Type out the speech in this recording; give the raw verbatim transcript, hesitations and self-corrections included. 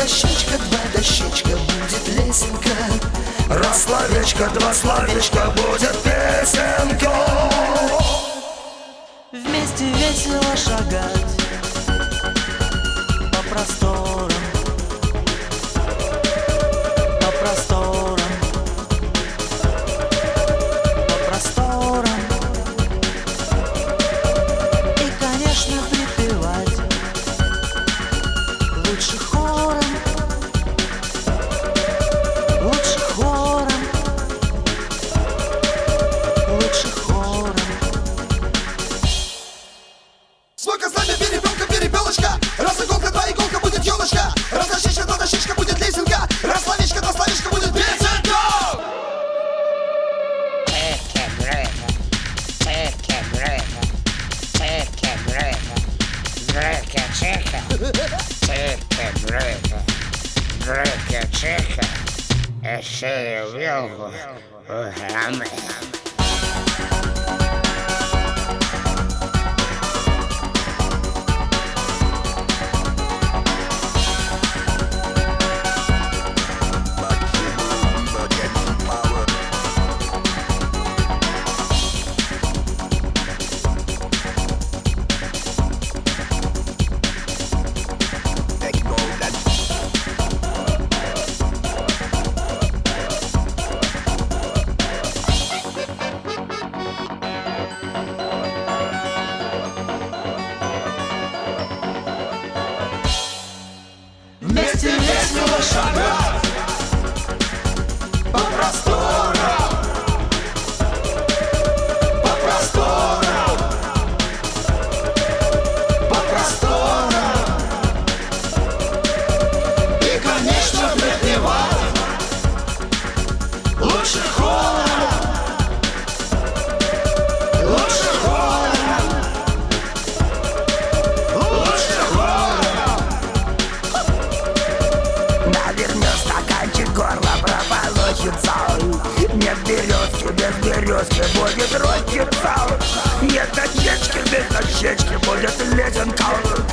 дощечка, два дощечка, будет лесенка. Раз словечко, два словечка, будет песенка. Вместе весело шагать по просторам, по просторам, по просторам. И, конечно, припевать лучше хором, лучше хором, лучше хором. Сколько с нами перепелка, перепелочка. Раз иголка, два иголка, будет елочка. Раз дощечка, два дощечка, будет лесенка. Раз словечко, два словечка, будет песенка. Еще вилку в грамме. Вместе весело шагать по просторам, по просторам, по просторам. И, конечно, припевать лучше хором, лучше хором, лучше хором. Навернешь стаканчик, горло прополощется. Нет березки, без березки будет рощица. Нет дощечки, без дощечки будет лесенка.